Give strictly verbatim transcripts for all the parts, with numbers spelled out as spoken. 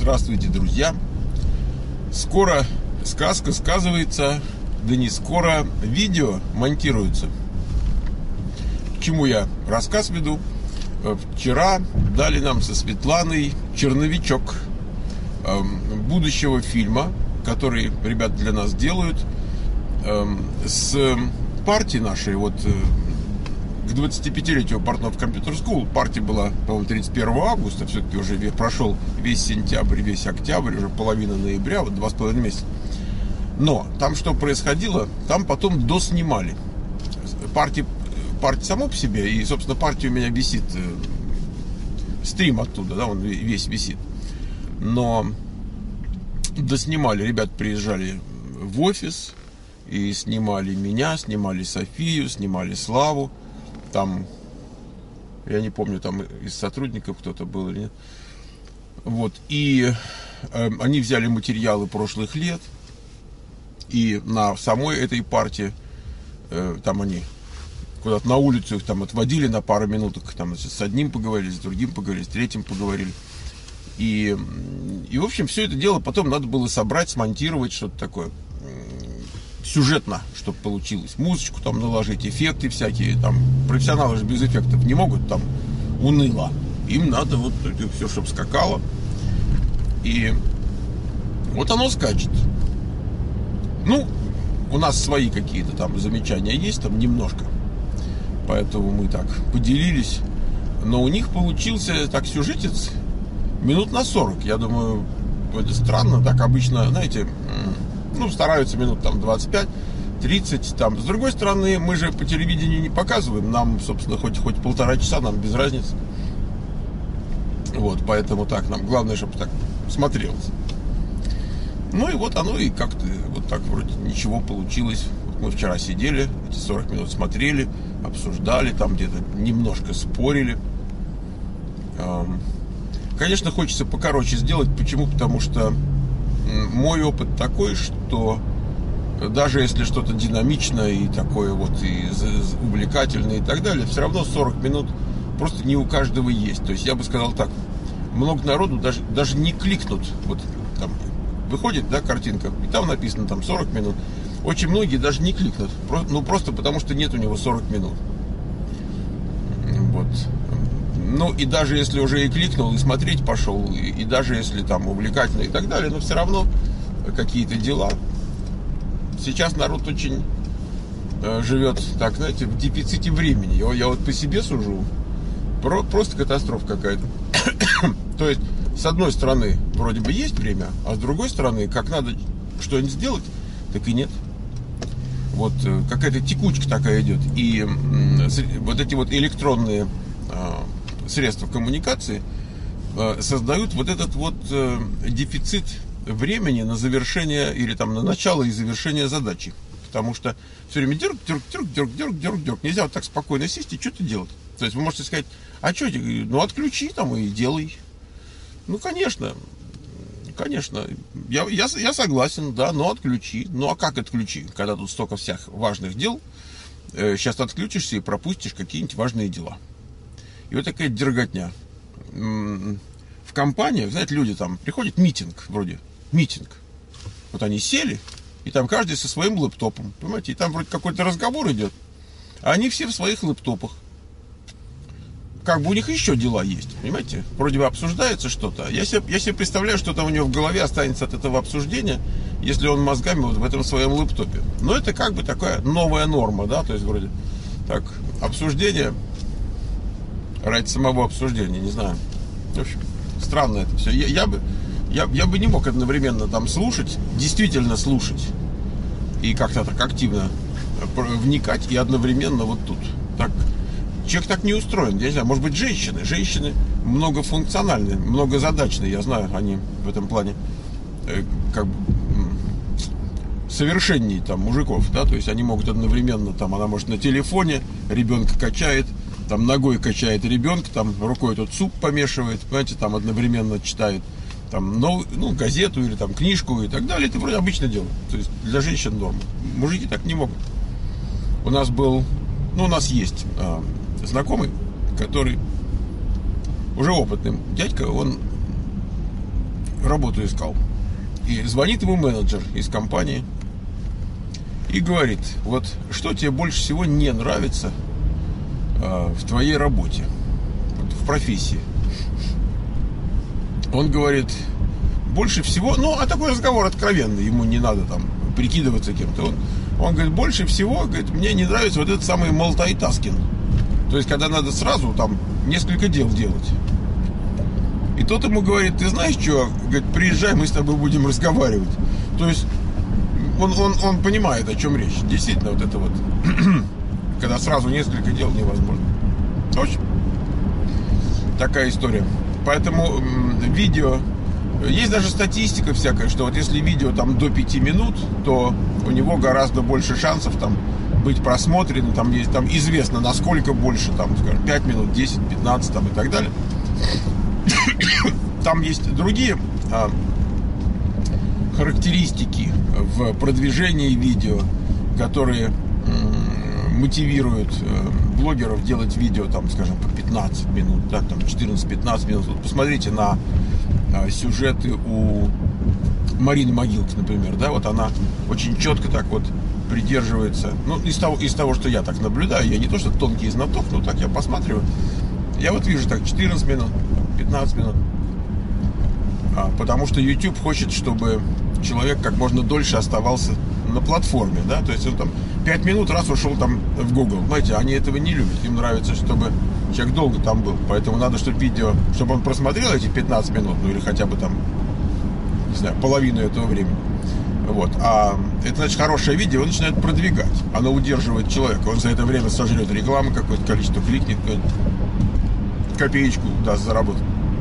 Здравствуйте, друзья! Скоро сказка сказывается, да не скоро видео монтируется. К чему я рассказ веду? Вчера дали нам со Светланой черновичок будущего фильма, который ребята для нас делают, с партии нашей, вот к двадцатипятилетию Портнов Компьютер Скул. Партия была, по-моему, тридцать первого августа, все-таки уже прошел весь сентябрь, весь октябрь, уже половина ноября, вот два с половиной месяца. Но там что происходило, там потом доснимали. Партия, партия само по себе, и, собственно, партия у меня висит, стрим оттуда, да, он весь висит. Но доснимали, ребят приезжали в офис и снимали меня, снимали Софию, снимали Славу. Там, я не помню, там из сотрудников кто-то был или нет. Вот, и э, они взяли материалы прошлых лет, и на самой этой партии, э, там они куда-то на улицу их там отводили на пару минуток, там, значит, с одним поговорили, с другим поговорили, с третьим поговорили. И, и, в общем, все это дело потом надо было собрать, смонтировать, что-то такое сюжетно, чтобы получилось. Музычку там наложить, эффекты всякие. Там профессионалы же без эффектов не могут, там уныло. Им надо вот все, чтобы скакало. И вот оно скачет. Ну, у нас свои какие-то там замечания есть, там немножко. Поэтому мы так поделились. Но у них получился так сюжетец минут на сорок. Я думаю, это странно. Так обычно, знаете, ну, стараются минут там двадцать пять тридцать. Там. С другой стороны, мы же по телевидению не показываем. Нам, собственно, хоть, хоть полтора часа, нам без разницы. Вот, поэтому так, нам главное, чтобы так смотрелось. Ну и вот оно и как-то вот так вроде ничего получилось. Вот мы вчера сидели, эти сорок минут смотрели, обсуждали, там где-то немножко спорили. Конечно, хочется покороче сделать. Почему? Потому что мой опыт такой, что даже если что-то динамичное и такое вот и увлекательное и так далее, все равно сорок минут просто не у каждого есть. То есть я бы сказал так, много народу даже, даже не кликнут. Вот там выходит, да, картинка, и там написано там сорок минут. Очень многие даже не кликнут. Ну просто потому, что нет у него сорок минут. Вот. Ну, и даже если уже и кликнул, и смотреть пошел, и, и даже если там увлекательно и так далее, но все равно какие-то дела. Сейчас народ очень э, живет, так, знаете, в дефиците времени. Я, я вот по себе сужу. Про, просто катастрофа какая-то. То есть, с одной стороны, вроде бы есть время, а с другой стороны, как надо что-нибудь сделать, так и нет. Вот э, какая-то текучка такая идет. И э, вот эти вот электронные э, средства коммуникации э, создают вот этот вот э, дефицит времени на завершение или там на начало и завершение задачи. Потому что все время дерг, дерг, дерг, дерг, дерг, дерг, дерг. Нельзя вот так спокойно сесть и что-то делать. То есть вы можете сказать, а что, ну отключи там и делай. Ну, конечно, конечно, я, я, я согласен, да, но отключи. Ну, а как отключи, когда тут столько всех важных дел, э, сейчас отключишься и пропустишь какие-нибудь важные дела. И вот такая дерготня. В компаниях, знаете, люди там приходят, митинг вроде, митинг. Вот они сели, и там каждый со своим лэптопом, понимаете, и там вроде какой-то разговор идет, а они все в своих лэптопах. Как бы у них еще дела есть, понимаете? Вроде бы обсуждается что-то. Я себе, я себе представляю, что там у него в голове останется от этого обсуждения, если он мозгами вот в этом своем лэптопе. Но это как бы такая новая норма, да, то есть вроде так, обсуждение ради самого обсуждения, не знаю. В общем, странно это все. Я, я, бы, я, я бы не мог одновременно там слушать, действительно слушать, и как-то так активно вникать, и одновременно вот тут. Так, человек так не устроен. Я не знаю, может быть, женщины. Женщины многофункциональные, многозадачные, я знаю, они в этом плане э, как бы совершеннее там мужиков, да, то есть они могут одновременно, там, она может на телефоне, ребенка качает, там ногой качает ребенка, там рукой тут суп помешивает, понимаете, там одновременно читает там, ну, ну, газету или там книжку и так далее. Это вроде обычное дело. То есть для женщин норма. Мужики так не могут. У нас был, ну, у нас есть а, знакомый, который уже опытный дядька, он работу искал. И звонит ему менеджер из компании и говорит: вот что тебе больше всего не нравится э, в твоей работе, вот, в профессии? Он говорит: больше всего, ну, а такой разговор откровенный, ему не надо там прикидываться кем-то. Он, он говорит: больше всего, говорит, мне не нравится вот этот самый мультитаскинг. То есть, когда надо сразу там несколько дел делать. И тот ему говорит: ты знаешь что, говорит, приезжай, мы с тобой будем разговаривать. То есть, он, он, он понимает, о чем речь. Действительно, вот это вот, когда сразу несколько дел невозможно. В общем, такая история. Поэтому видео, есть даже статистика всякая, что вот если видео там до пяти минут, то у него гораздо больше шансов там быть просмотрено, там есть, там известно, насколько больше, там, скажем, пять минут, десять, пятнадцать там, и так далее. Там есть другие а, характеристики в продвижении видео, которые м- мотивируют э, блогеров делать видео, там, скажем, по пятнадцать минут, да, там четырнадцать-пятнадцать минут. Вот посмотрите на а, сюжеты у Марины Могилки, например, да, вот она очень четко так вот придерживается, ну, из того, из того, что я так наблюдаю, я не то, что тонкий знаток, но так я посматриваю, я вот вижу так четырнадцать минут, пятнадцать минут, а, потому что YouTube хочет, чтобы человек как можно дольше оставался на платформе, да, то есть он там пять минут раз ушел там в Google, знаете, они этого не любят, им нравится, чтобы человек долго там был, поэтому надо, чтобы видео, чтобы он просмотрел эти пятнадцать минут, ну или хотя бы там, не знаю, половину этого времени. Вот. А это значит, хорошее видео он начинает продвигать. Оно удерживает человека. Он за это время сожрет рекламы, какое-то количество кликнет, копеечку даст заработать.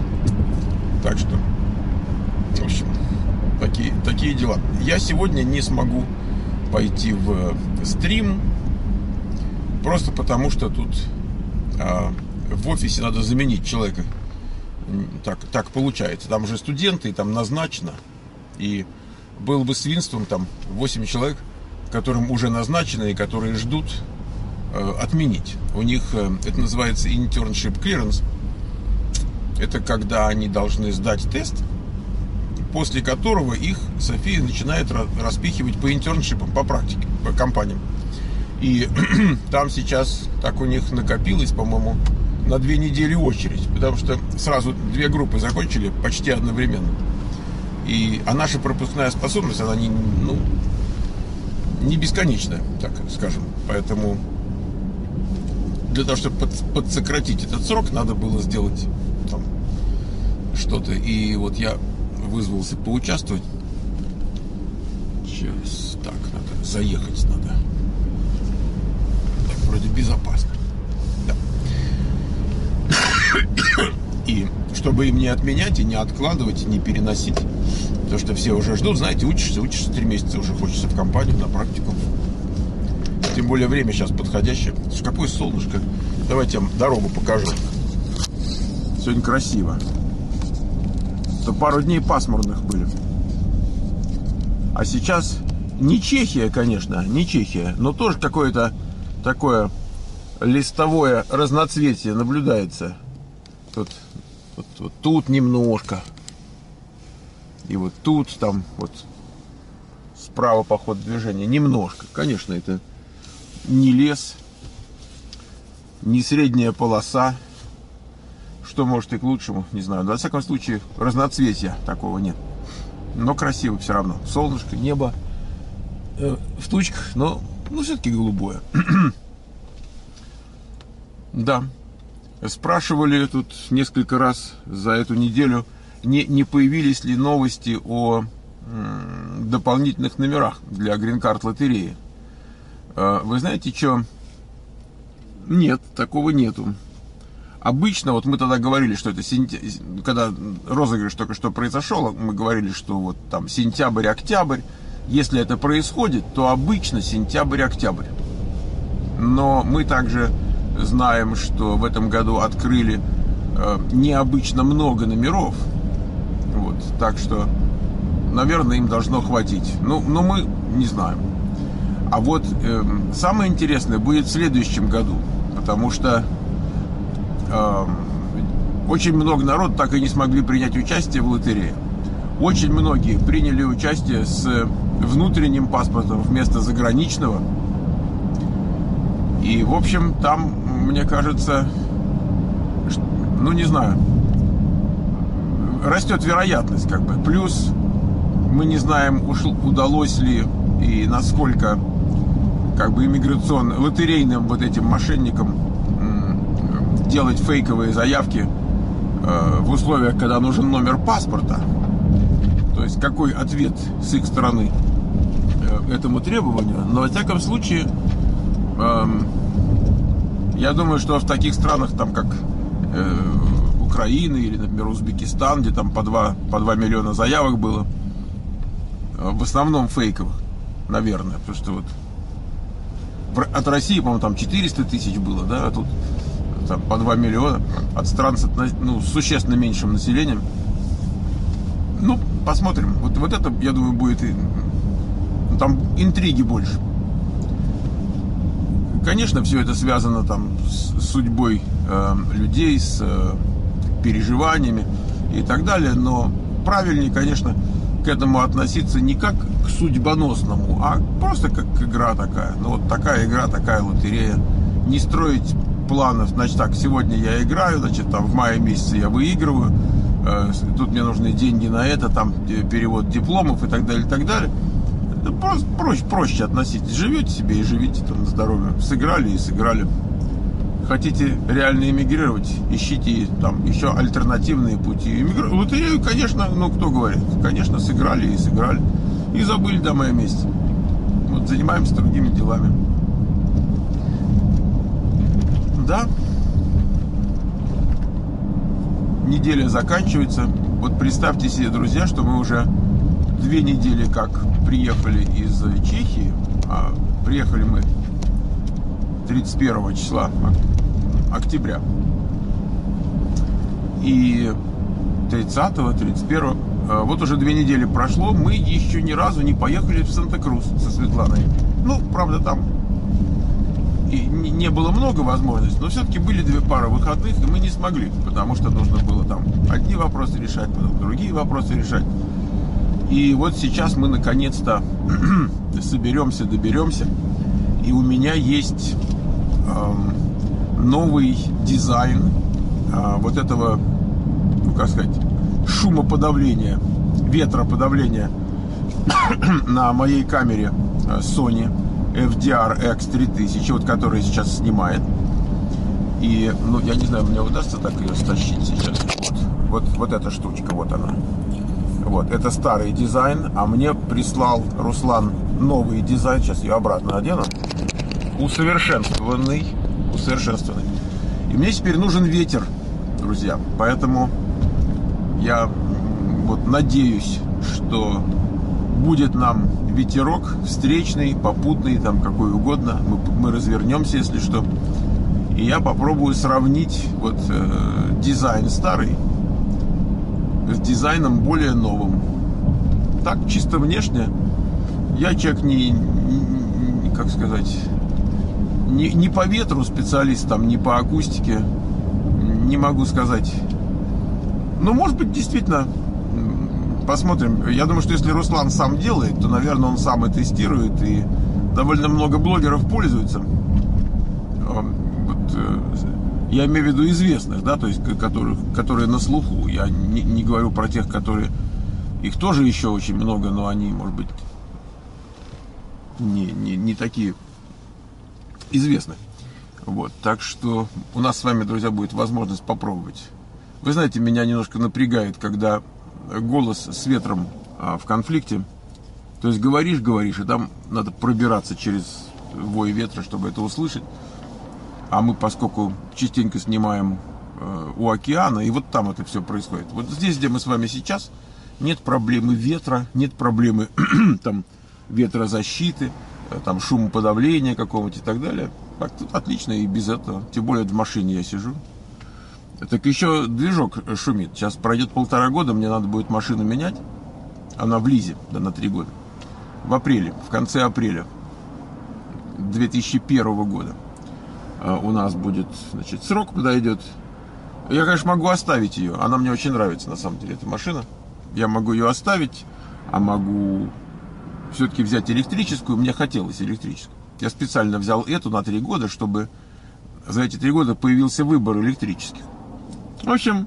Так что, в общем, такие, такие дела. Я сегодня не смогу пойти в стрим, просто потому что тут а, в офисе надо заменить человека. Так, так получается. Там уже студенты, и там назначено. И было бы свинством там восемь человек, которым уже назначено и которые ждут э, отменить. У них э, это называется internship clearance. Это когда они должны сдать тест, после которого их София начинает распихивать по интерншипам, по практике, по компаниям. И там сейчас так у них накопилось, по-моему, на две недели очередь, потому что сразу две группы закончили почти одновременно. И, а наша пропускная способность, она не, ну, не бесконечная, так скажем. Поэтому для того, чтобы под, подсократить этот срок, надо было сделать там что-то. И вот я вызвался поучаствовать. Сейчас, так, надо заехать надо. Так, вроде безопасно. Да. И чтобы им не отменять, и не откладывать, и не переносить. Потому что все уже ждут, знаете, учишься, учишься три месяца, уже хочется в компанию, на практику. Тем более время сейчас подходящее. Слушай, какое солнышко. Давайте я вам дорогу покажу. Сегодня красиво. То пару дней пасмурных были. А сейчас не Чехия, конечно, не Чехия, но тоже какое-то такое листовое разноцветие наблюдается. Тут, вот, вот тут немножко. И вот тут, там, вот справа по ходу движения немножко. Конечно, это не лес, не средняя полоса. Что может и к лучшему, не знаю. Но, во всяком случае, разноцветия такого нет. Но красиво все равно. Солнышко, небо э, в тучках, но ну, все-таки голубое. Да. Спрашивали тут несколько раз за эту неделю, не, не появились ли новости о м, дополнительных номерах для грин-карт лотереи. Э, вы знаете, что? Нет, такого нету. Обычно, вот мы тогда говорили, что это сентя... когда розыгрыш только что произошел, мы говорили, что вот там сентябрь-октябрь. Если это происходит, то обычно сентябрь-октябрь. Но мы также знаем, что в этом году открыли э, необычно много номеров. Вот, так что, наверное, им должно хватить. Ну, но мы не знаем. А вот э, самое интересное будет в следующем году, потому что очень много народу так и не смогли принять участие в лотерее. очень многие приняли участие с внутренним паспортом вместо заграничного. И, в общем, там, мне кажется, ну, не знаю, растет вероятность, как бы. Плюс мы не знаем, удалось ли и насколько, как бы, иммиграционным, лотерейным вот этим мошенникам делать фейковые заявки в условиях, когда нужен номер паспорта. То есть какой ответ с их стороны этому требованию. Но, во всяком случае, я думаю, что в таких странах, там, как Украина или, например, Узбекистан, где там по два, по два миллиона заявок было, в основном фейковых, наверное, потому что вот от России, по-моему, там четыреста тысяч было, да, а тут там по два миллиона, от стран с, ну, существенно меньшим населением. Ну, посмотрим. Вот, вот это, я думаю, будет, ну, там интриги больше. Конечно, все это связано там с судьбой э, людей, с э, переживаниями и так далее, но правильнее, конечно, к этому относиться не как к судьбоносному, а просто как к игра такая. Ну вот такая игра, такая лотерея. Не строить планов, значит, так, сегодня я играю, значит, там в мае месяце я выигрываю, э, тут мне нужны деньги на это, там перевод дипломов и так далее, и так далее. Это просто проще, проще относитесь. Живете себе и живите там на здоровье. Сыграли и сыграли. Хотите реально эмигрировать, ищите там еще альтернативные пути. Эмигр... Лотерею, конечно, ну кто говорит, конечно, сыграли и сыграли. И забыли до мая месяца. Вот занимаемся другими делами. Да. Неделя заканчивается. Вот представьте себе, друзья, что мы уже две недели как приехали из Чехии. А приехали мы тридцать первого числа октября. И тридцатого, тридцать первого, вот уже две недели прошло, мы еще ни разу не поехали в Санта-Крус со Светланой. Ну, правда, там и не было много возможностей, но все-таки были две пары выходных, и мы не смогли, потому что нужно было там одни вопросы решать, потом другие вопросы решать. И вот сейчас мы наконец-то соберемся, доберемся, и у меня есть э, новый дизайн э, вот этого, ну как сказать, шумоподавления, ветроподавления на моей камере Sony эф ди ар икс три тысячи, вот которая сейчас снимает. И, ну, я не знаю, мне удастся так ее стащить сейчас. Вот, вот, вот эта штучка, вот она. Вот, это старый дизайн, а мне прислал Руслан новый дизайн. Сейчас я обратно надену. Усовершенствованный. Усовершенствованный. И мне теперь нужен ветер, друзья. Поэтому я вот надеюсь, что будет нам ветерок встречный, попутный, там какой угодно. Мы, мы развернемся, если что. И я попробую сравнить вот э, дизайн старый с дизайном более новым. Так, чисто внешне. Я человек не, не, не как сказать, не, не по ветру специалист, там, не по акустике. Не могу сказать. Ну, может быть, действительно, посмотрим. Я думаю, что если Руслан сам делает, то, наверное, он сам и тестирует, и довольно много блогеров пользуются. Вот, я имею в виду известных, да, то есть, которых, которые на слуху. Я не, не говорю про тех, которые... Их тоже еще очень много, но они, может быть, не, не, не такие известные. Вот, так что у нас с вами, друзья, будет возможность попробовать. Вы знаете, меня немножко напрягает, когда голос с ветром а, в конфликте. То есть говоришь, говоришь, и там надо пробираться через вой ветра, чтобы это услышать. А мы, поскольку частенько снимаем э, у океана, и вот там это все происходит. Вот здесь, где мы с вами сейчас, нет проблемы ветра, нет проблемы там ветрозащиты, там шумоподавления какого-нибудь и так далее. Так, тут отлично и без этого. Тем более в машине я сижу. Так еще движок шумит. Сейчас пройдет полтора года, мне надо будет машину менять. Она в лизе, да, на три года. В апреле, в конце апреля две тысячи первого года у нас будет, значит, срок подойдет. Я, конечно, могу оставить ее. Она мне очень нравится, на самом деле, эта машина. Я могу ее оставить, а могу все-таки взять электрическую. Мне хотелось электрическую. Я специально взял эту на три года, чтобы за эти три года появился выбор электрических. В общем,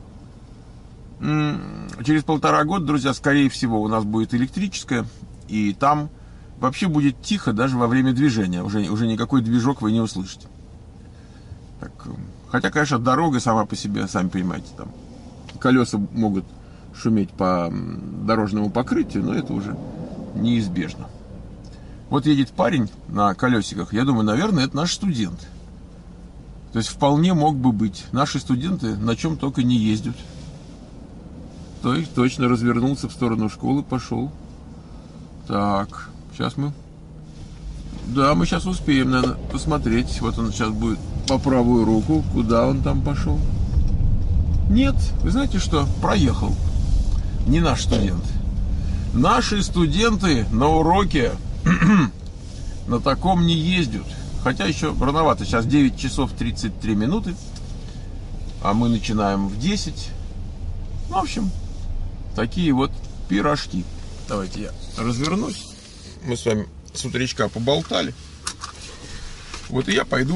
через полтора года, друзья, скорее всего, у нас будет электрическая. И там вообще будет тихо даже во время движения. Уже, уже никакой движок вы не услышите. Так, хотя, конечно, дорога сама по себе, сами понимаете, там колеса могут шуметь по дорожному покрытию, но это уже неизбежно. Вот едет парень на колесиках. Я думаю, наверное, это наш студент. То есть вполне мог бы быть. Наши студенты на чем только не ездят. То есть точно развернулся в сторону школы, пошел. Так, сейчас мы... Да, мы сейчас успеем, наверное, посмотреть. Вот он сейчас будет по правую руку. Куда он там пошел? Нет, вы знаете что? Проехал. Не наш студент. Наши студенты на уроке на таком не ездят. Хотя еще рановато. Сейчас девять часов тридцать три минуты. А мы начинаем в десять. В общем, такие вот пирожки. Давайте я развернусь. Мы с вами с утречка поболтали. Вот и я пойду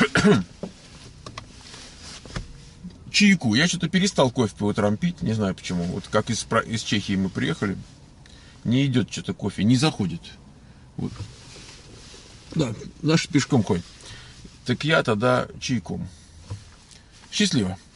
чайку. Я что-то перестал кофе по утрам пить. Не знаю почему. Вот как из, из Чехии мы приехали. Не идет что-то кофе. Не заходит. Вот. Да, наши пешком ходят. Так я тогда чайком. Счастливо.